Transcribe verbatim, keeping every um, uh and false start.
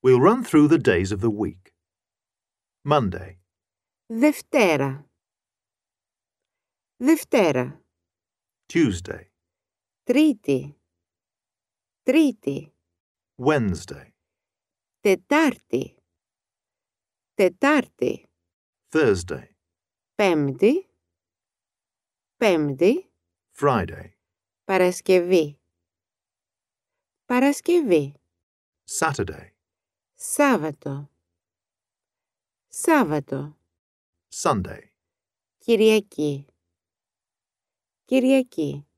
We'll run through the days of the week. Monday, Δευτέρα. Δευτέρα. Tuesday, Τρίτη. Τρίτη. Wednesday, Τετάρτη. Τετάρτη. Thursday, Πέμπτη. Πέμπτη. Friday, Παρασκευή. Παρασκευή. Saturday, Σάββατο. Σάββατο. Sunday. Κυριακή. Κυριακή.